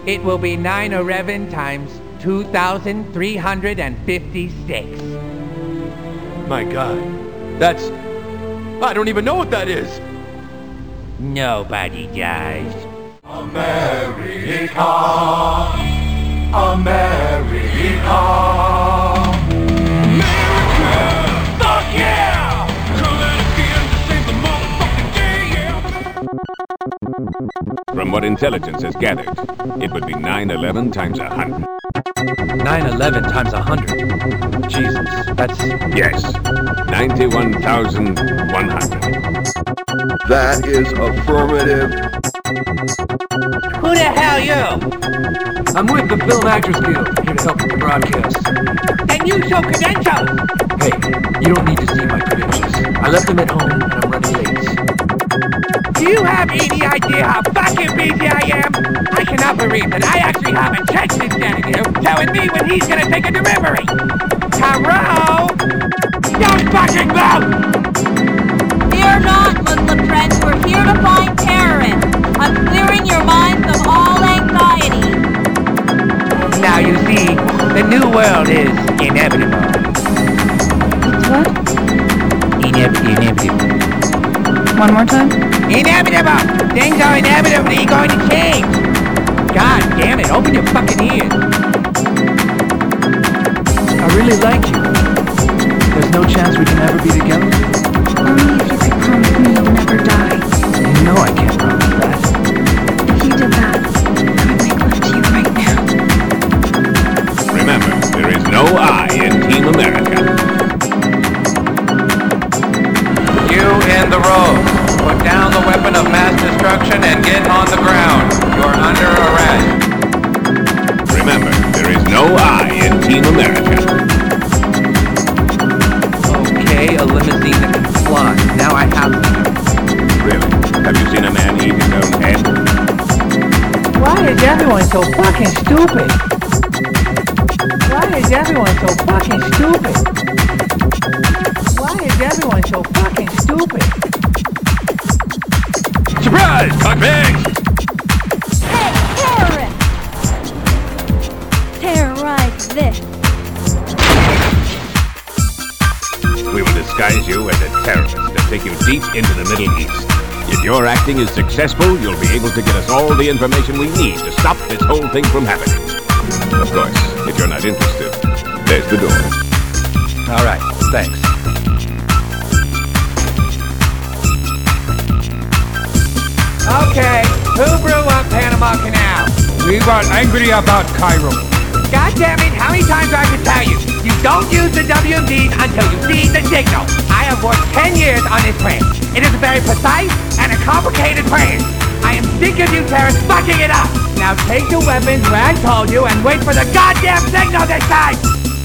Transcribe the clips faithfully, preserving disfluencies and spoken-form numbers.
It will be nine eleven times two thousand three hundred fifty-six. My God. That's... I don't even know what that is. Nobody does. America, America, America, fuck yeah! Come out again to save the motherfucking day, yeah! From what intelligence has gathered, it would be nine eleven times a hundred. nine eleven times a hundred? Jesus, that's... Yes, ninety-one thousand one hundred. That is affirmative. Who the hell you? I'm with the Film Actors Guild, here to help with the broadcast. Then you show credentials! Hey, you don't need to see my credentials. I left them at home and I'm running late. Do you have any idea how fucking busy I am? I cannot believe that I actually have a Texan standing here telling me when he's gonna take a delivery. Hello? Don't fucking move! Fear not, Muslim friends. We're here to find terrorists. I'm clearing your minds of all anxiety. Now you see, the new world is inevitable. It's what? Inevitable, inevitable. One more time? Inevitable! Things are inevitably going to change! God damn it, open your fucking ears! I really like you. There's no chance we can ever be together? Only if you could promise me you'll never die. You know I can't promise that. If you did that, I would make love to you right now. Remember, there is no I in Team America. You in the road. Put down the weapon of mass destruction and get on the ground. You're under arrest. Remember, there is no I in Team America. Okay, a limousine that can fly. Now I have to. Really? Have you seen a man eat his own head? Why is everyone so fucking stupid? Why is everyone so fucking stupid? Why is everyone so fucking stupid? Surprise, cockbags! Hey, terrorists! Terrorize this. We will disguise you as a terrorist and take you deep into the Middle East. If your acting is successful, you'll be able to get us all the information we need to stop this whole thing from happening. Of course, if you're not interested, there's the door. All right, thanks. Okay, who blew up Panama Canal? We got angry about Cairo. God damn it, how many times do I have to tell you? You don't use the W M Ds until you see the signal. I have worked ten years on this plan. It is a very precise and a complicated plan. I am sick of you terrorists fucking it up. Now take your weapons where I told you and wait for the goddamn signal this time!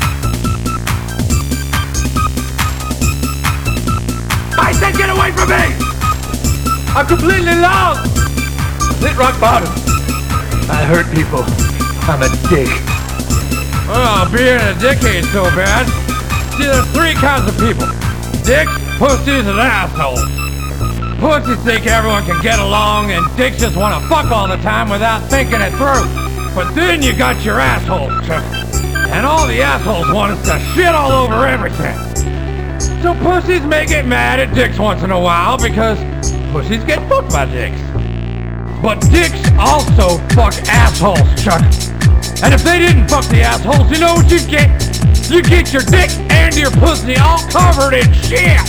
I said get away from me! I'm completely lost! Hit rock bottom. I hurt people. I'm a dick. Oh, being a dick ain't so bad. See, there's three kinds of people. Dicks, pussies, and assholes. Pussies think everyone can get along, and dicks just want to fuck all the time without thinking it through. But then you got your assholes, too. And all the assholes want us to shit all over everything. So pussies may get mad at dicks once in a while because pussies get fucked by dicks. But dicks also fuck assholes, Chuck. And if they didn't fuck the assholes, you know what you'd get? You get your dick and your pussy all covered in shit.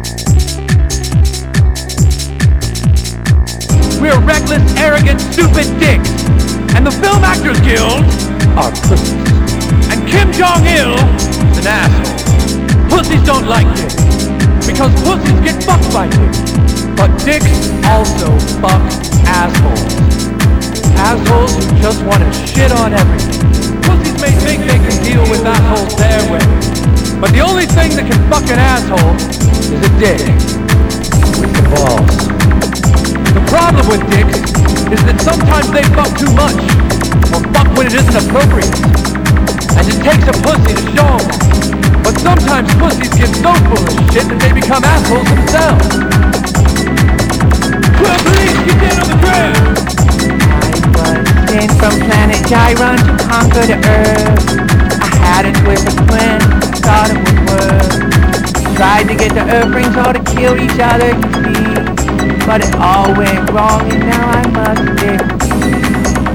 We're reckless, arrogant, stupid dicks. And the Film Actors Guild are pussies. And Kim Jong-il is an asshole. Pussies don't like dicks. Because pussies get fucked by dicks. But dicks also fuck assholes. Assholes who just want to shit on everything. Pussies may think they can deal with assholes their way. But the only thing that can fuck an asshole is a dick. With the balls. The problem with dicks is that sometimes they fuck too much. Or fuck when it isn't appropriate. And it takes a pussy to show them that. But sometimes pussies get so full of shit that they become assholes themselves. Well, please, get down on the ground! I was destined from planet Gyron to conquer the Earth. I had it with a plan, thought it would work. Tried to get the Earth rings all to kill each other, you see. But it all went wrong and now I must defeat.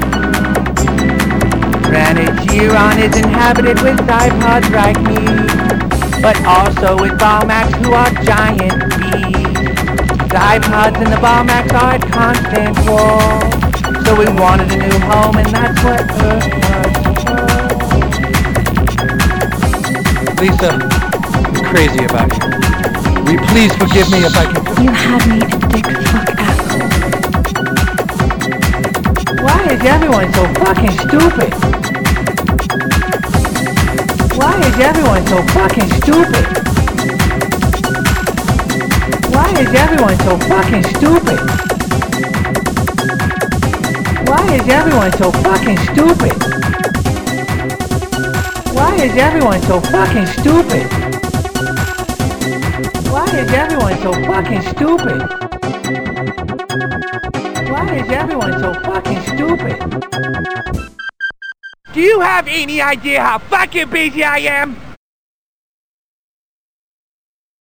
Planet Gyron is inhabited with Zypods like me, but also with Balmax who are giant bees. Zypods and the Balmax are at constant war, so we wanted a new home and that's what Earth was for. Lisa, I'm crazy about you. Will you please forgive me if I can... You had me a dick fuck asshole. Why is everyone so fucking stupid? Why is everyone so fucking stupid? Why is everyone so fucking stupid? Why is everyone so fucking stupid? Why is everyone so fucking stupid? Why is everyone so fucking stupid? Why is everyone so fucking stupid? Do you have any idea how fucking busy I am?